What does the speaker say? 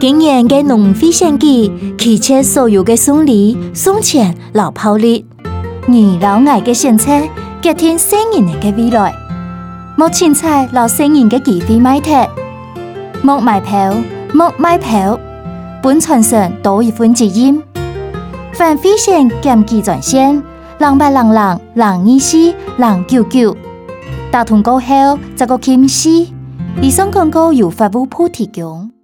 今年嘅農會選舉，期切所有嘅送禮、送錢、留拋率，而老外嘅選擇決定新人嘅未來。莫凊彩留新人嘅機會買貼，莫買票，莫買票，本傳承多一份責任。凡會選檢舉專線0800-024-099，打通過後，這個傾4，以上廣告由法務部提供。